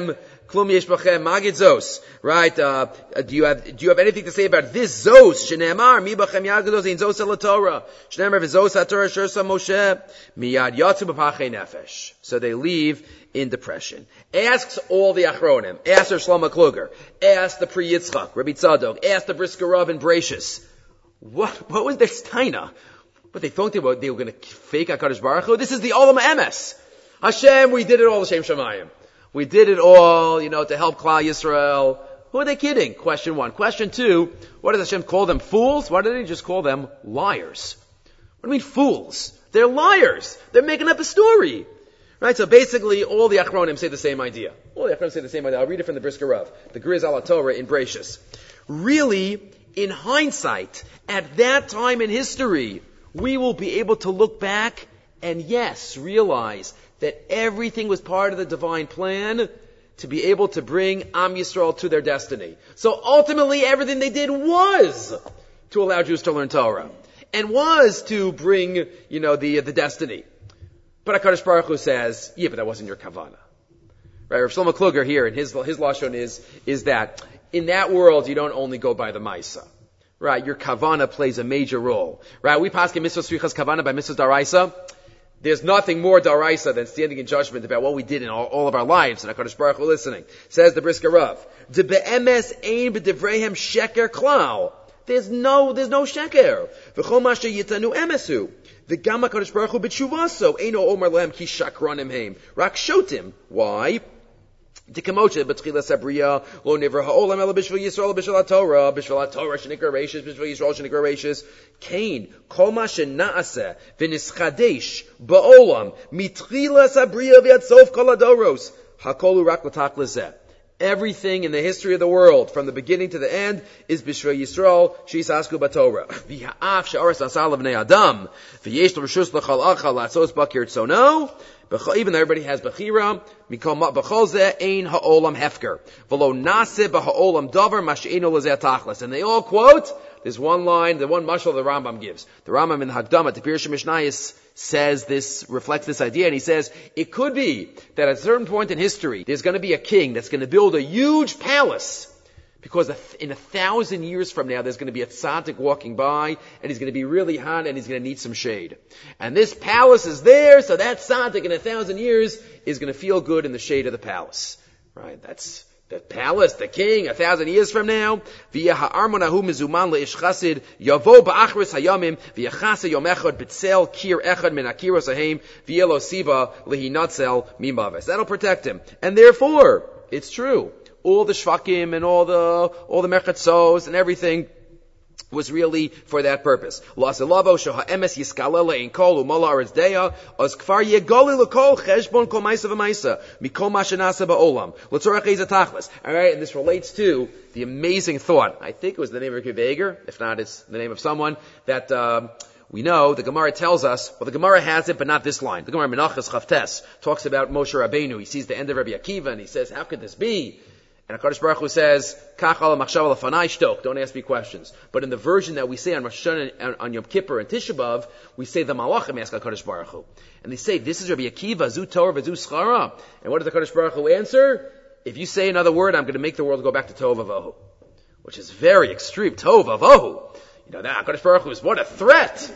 Klum yesh bachem magid zos. Right? Do you have anything to say about this zos? Shenemar mi bachem yad gados in zos el Torah. Shenemar v'zos haTorah shursa Moshe miyad yatzu b'pachei nefesh. So they leave in depression. Asks all the Achronim. Asks Rav Shlomo Kluger. Asks the Pri Yitzchak, Rabbi Tzadok. Asks the Brisker Rav and Breishis. What was their steina? But they thought they were going to fake HaKadosh Baruch Hu. This is the Olam Emes. Hashem, we did it all, L'Shem Shamayim. We did it all, to help Klal Yisrael. Who are they kidding? Question 1. Question 2, what does Hashem call them? Fools? Why did he just call them liars? What do you mean fools? They're liars. They're making up a story. Right? So basically, all the Achronim say the same idea. All the Achronim say the same idea. I'll read it from the Brisker Rav, the Griz ala Torah in Breishis. Really, in hindsight, at that time in history, we will be able to look back and yes, realize that everything was part of the divine plan to be able to bring Am Yisrael to their destiny. So ultimately, everything they did was to allow Jews to learn Torah and was to bring, the destiny. But HaKadosh Baruch Hu says, yeah, but that wasn't your kavanah. Right? Rav Shlomo Kluger here, and his lashon is that in that world you don't only go by the Maisa. Right? Your kavanah plays a major role. Right? We pass mitzvah srichas kavanah by mitzvah daraisa. There's nothing more daraisa than standing in judgment about what we did in all of our lives. And HaKadosh Baruch Hu listening. Says the Brisker Rav, De be'emes ein b'divreihem sheker klal. There's no sheker. V'chol masha yitanu emesu. V'gam HaKadosh Baruch Hu b'tshuvaso. Eino omer lehem ki shakranim heim. Rak shotim. Why? Dikamoche betchila sabriya lo nivra ha'olam ela b'shvil Yisrael b'shvil HaTorah b'shvil HaTorah shenikra reishes b'shvil Yisrael shenikra reishes Kain kol ma she'na'aseh v'nischadesh ba'olam mitchila sabriya v'yatsof kol hadoros hakolu rak l'tak lezeh. Everything in the history of the world, from the beginning to the end, is b'shvil Yisrael she'isasku b'Torah. V'ha'af she'aras asal v'nei adam v'yesh l'reshus l'chal achal l'atzos b'kir tzono. Even though everybody has bechira, b'chol zeh ein ha'olam hefker v'lo naseh b'ha'olam davar mash'eino lezeh tachlis. And they all quote, there's one line, the one mashal the Rambam gives. The Rambam in the Hagdama to Pirush Mishnayos says this, reflects this idea, and he says, it could be that at a certain point in history, there's going to be a king that's going to build a huge palace, because in 1,000 years from now, there's going to be a tzaddik walking by, and he's going to be really hot, and he's going to need some shade. And this palace is there, so that tzaddik in 1,000 years is going to feel good in the shade of the palace. Right? That's the palace, the king, 1,000 years from now. Via ha'armonahu mizuman le'ish chasid, yavo ba'achris hayamim, via chasa yom echad b'tzel kir echad min akiros haim, via lo siba lehinatzel mimaves. That'll protect him. And therefore, it's true. All the shvakim and all the merchatzos and everything was really for that purpose. L'aselavo shoha'emes yiskala le'in kol u'mala aretzdea os kfar yegoli l'kol cheshbon kol ma'isa v'ma'isa mikol ma shenasa ba'olam l'tzorach eza tachlis. All right, and this relates to the amazing thought. I think it was the name of Rabbi Eiger. If not, it's the name of someone that we know. The Gemara tells us. Well, the Gemara has it, but not this line. The Gemara Menachos Chavtes talks about Moshe Rabbeinu. He sees the end of Rabbi Akiva and he says, "How could this be?" And HaKadosh Baruch Hu says, Kach ala machshava lefanai shtok, don't ask me questions. But in the version that we say on Rosh Hashanah, on Yom Kippur and Tisha B'Av, we say the Malachim ask HaKadosh Baruch Hu. And they say, this is Rabbi Akiva, zu Torah v'zu schara. And what does HaKadosh Baruch Hu answer? If you say another word, I'm going to make the world go back to Tov Avohu. Which is very extreme. Tov Avohu. That HaKadosh Baruch Hu is what a threat.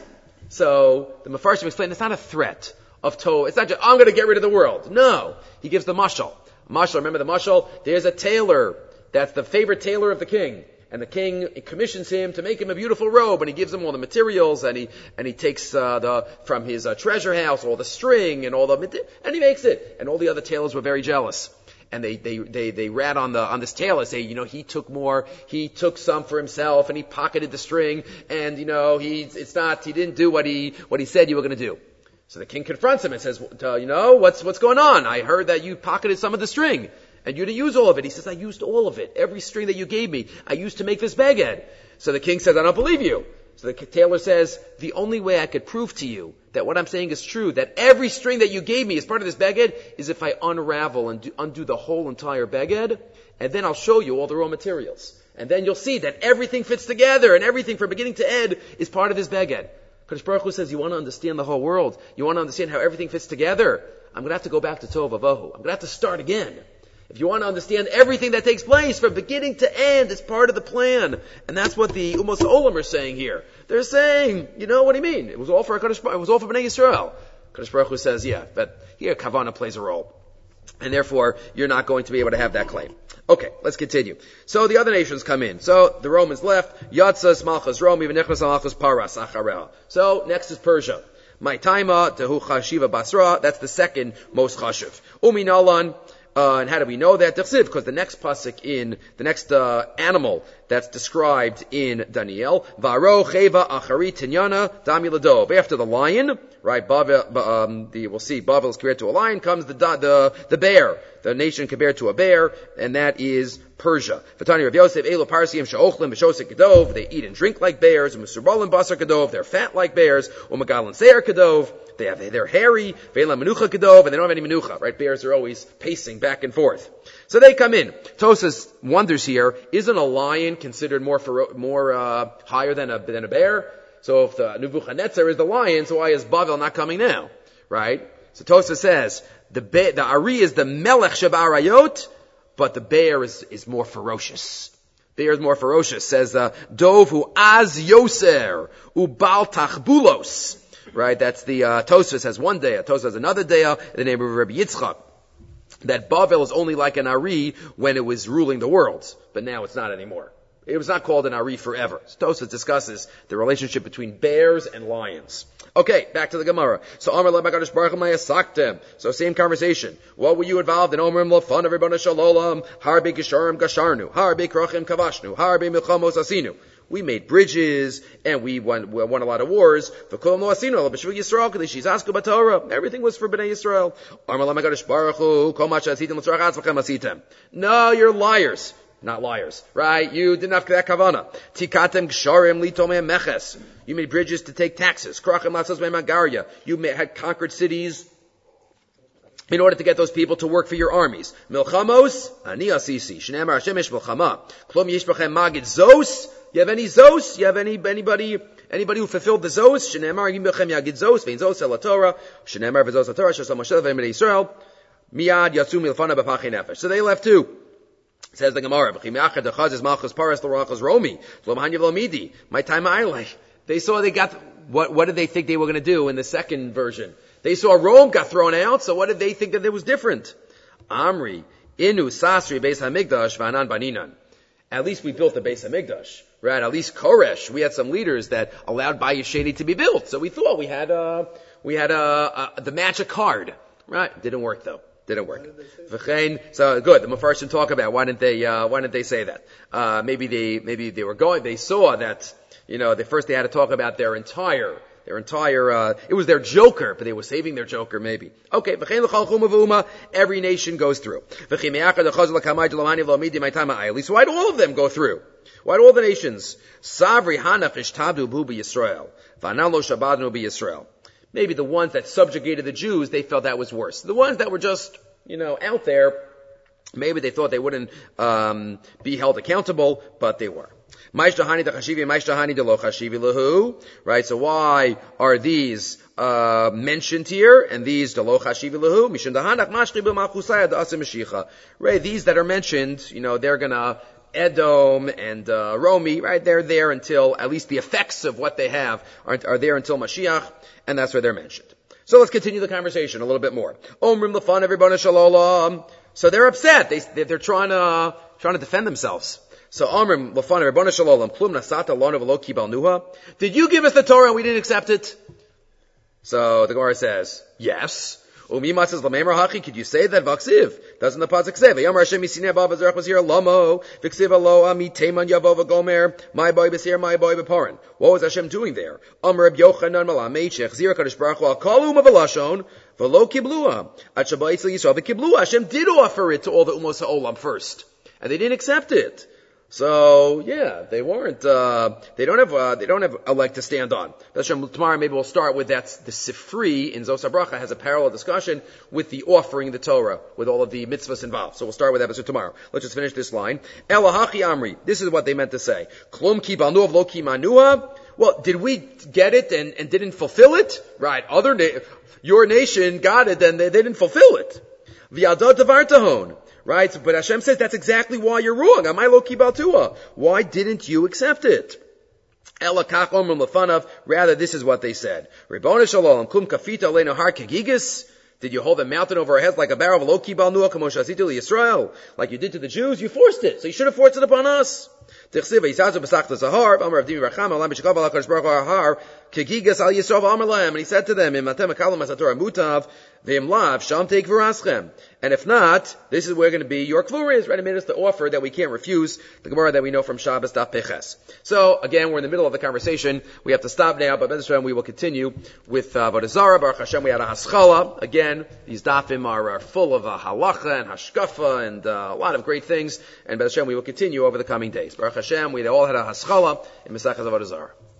So, the Mefarshim explain, it's not a threat of Tov. It's not just, I'm going to get rid of the world. No. He gives the mashal. Mashal, remember the mashal? There's a tailor that's the favorite tailor of the king. And the king commissions him to make him a beautiful robe, and he gives him all the materials, and he takes from his treasure house all the string and and he makes it. And all the other tailors were very jealous. And they rat on this tailor, say, he took some for himself, and he pocketed the string, and he didn't do what he said you were going to do. So the king confronts him and says, what's going on? I heard that you pocketed some of the string, and you didn't use all of it. He says, I used all of it. Every string that you gave me, I used to make this beged. So the king says, I don't believe you. So the tailor says, the only way I could prove to you that what I'm saying is true, that every string that you gave me as part of this beged, is if I unravel and undo the whole entire beged, and then I'll show you all the raw materials. And then you'll see that everything fits together, and everything from beginning to end is part of this beged. Kadosh Baruch Hu says, you want to understand the whole world? You want to understand how everything fits together? I'm going to have to go back to Tov Avohu. I'm going to have to start again. If you want to understand everything that takes place from beginning to end, it's part of the plan. And that's what the Umos Olam are saying here. They're saying, what do you mean? It was all for HaKadosh Baruch Hu. It was all for Bnei Yisrael. HaKadosh Baruch Hu says, yeah, but here Kavanah plays a role. And therefore, you're not going to be able to have that claim. Okay, let's continue. So the other nations come in. So the Romans left. Yatzas, Malchus, Rome, even Nechnas, Malchus, Paras, Achareha. So next is Persia. Maitaima, Tehu Chashiva Basra. That's the second most chashiv. Uminalan. And how do we know that? Because the next pasuk the next animal that's described in Daniel, Varo Cheva Achari Tinyana Dami Ladov. After the lion, right? We'll see. Bavel is compared to a lion. Comes the bear. The nation compared to a bear, and that is Persia. Vatani Rav Yosef Elo Parsiim Sheochlim B'Shosek Kedov. They eat and drink like bears. U'Mesurbalim Basar Kedov. They're fat like bears. U'Megalan Seir Kedov. They're hairy. Ve'Ela Menucha Kedov, and they don't have any menucha. Right? Bears are always pacing back and forth. So they come in. Tosas wonders here: isn't a lion considered more higher than a bear? So if the Nebuchadnezzar is the lion, so why is Bavel not coming now? Right? So Tosas says the Ari is the Melech Shabarayot, but the bear is more ferocious. Bear is more ferocious. Says Dov hu Az Yoser Ubal Tachbulos. Right? That's the Tosas has one day. Tosas has another day. The name of Rabbi Yitzchak. That Bavel is only like an Ari when it was ruling the world, but now it's not anymore. It was not called an Ari forever. So Tosas discusses the relationship between bears and lions. Okay, back to the Gemara. So Amar LeBakadosh Baruch Hu Mayasaktem. So same conversation. What were you involved in? Omrim Lefan Everybody Shalom. Harbe Gesharim Gasharnu. Harbe Krachim Kavashnu. Harbe Milchamos Asinu. We made bridges and we won a lot of wars. Everything was for Bnei Yisrael. No, you're liars. Not liars, right? You didn't have that kavana. Tikatem gsharim litomei meches. You made bridges to take taxes. Krachim latzos me'magarya. You had conquered cities in order to get those people to work for your armies. Milchamos ani asisi. Shneimar Hashem yesh milchama. Klom yesh b'chem magid zos. You have any zos? You have anybody who fulfilled the zos? Shneimar yim b'chem yagid zos. Vein zos el Torah. Shneimar v'zos el Torah. Shasam Moshe v'em Yisrael. Miyad yatsu milfana b'pachei nefesh. So they left too. Says the Gemara, my time they saw they got, what did they think they were going to do in the second version? They saw Rome got thrown out, so what did they think that it was different? Amri, Inu, Sasri, Beis HaMikdash, Vanan Baninan. At least we built the Beis HaMikdash, right? At least Koresh, we had some leaders that allowed Bayis Sheni to be built. So we thought we had the magic card, right? Didn't work though. Didn't work. So good. The Mefarshim talk about why didn't they say that? Maybe they were going. They saw that they had to talk about their entire. It was their joker, but they were saving their joker. Maybe. Okay. Every nation goes through. So why do all of them go through? Why do all the nations? Savri hanach ishtabdu bu b'Yisrael v'analo shabadnu b'Yisrael. Maybe the ones that subjugated the Jews, they felt that was worse. The ones that were just, out there, maybe they thought they wouldn't be held accountable, but they were. Right, so why are these mentioned here, and these right, these that are mentioned, they're gonna Edom and Romi, right? They're there until at least the effects of what they have are there until Mashiach, and that's where they're mentioned. So let's continue the conversation a little bit more. Omrim lefan everybody shalom. So they're upset. They're trying to defend themselves. So Omrim lefan everybody shalom. Plum nasata lona v'lo kibal nuha. Did you give us the Torah and we didn't accept it? So the Gemara says yes. Umima says, Lamemer Hachi, could you say that? Vaksiv. Doesn't the Pasuk say? V'yamar Hashem Yisineh Bav Azerach Basir Lamo. V'ksiv Alo Ami Teman Yavov Gomer. My boy Basir, my boy Beparan. What was Hashem doing there? Amar Reb Yochanan Malamei Shech Zira Kadosh Baruch Hu Al Kalu Mavalashon V'lo Kiblua. At Shabbat Yisrael Yisrael V'Kiblua. Hashem did offer it to all the Umos HaOlam first. And they didn't accept it. So, yeah, they weren't, they don't have a leg to stand on. Tomorrow maybe we'll start with the Sifri in Zos HaBracha has a parallel discussion with the offering the Torah, with all of the mitzvahs involved. So we'll start with that episode tomorrow. Let's just finish this line. Elahachi Amri. This is what they meant to say. Klum ki banuv lo ki manua. Well, did we get it and didn't fulfill it? Right. Your nation got it and they didn't fulfill it. V'yadot davar tahon. Right? But Hashem says that's exactly why you're wrong. Amai lo kibaltua. Why didn't you accept it? Ela kach omrim lefanav. Rather, this is what they said. Ribono shalom kum kafita aleinu har kegigis. Did you hold the mountain over our heads like a barrel of lo kibal nuah kamo shasitu liYisrael? Like you did to the Jews? You forced it. So you should have forced it upon us. And if not, and he said to them, and if not, this is where going to be your kvuris, right? He made us the offer that we can't refuse, the Gemara that we know from Shabbos Daf Peches. So, again, we're in the middle of the conversation. We have to stop now, but Bez Hashem, we will continue with Avodah Zarah. Baruch Hashem, we had a haskala. Again, these dafim are full of halacha and hashkafa and a lot of great things. And Bez Hashem, we will continue over the coming days. Baruch Hashem, we all had a haskala in Masechas Avodah Zarah.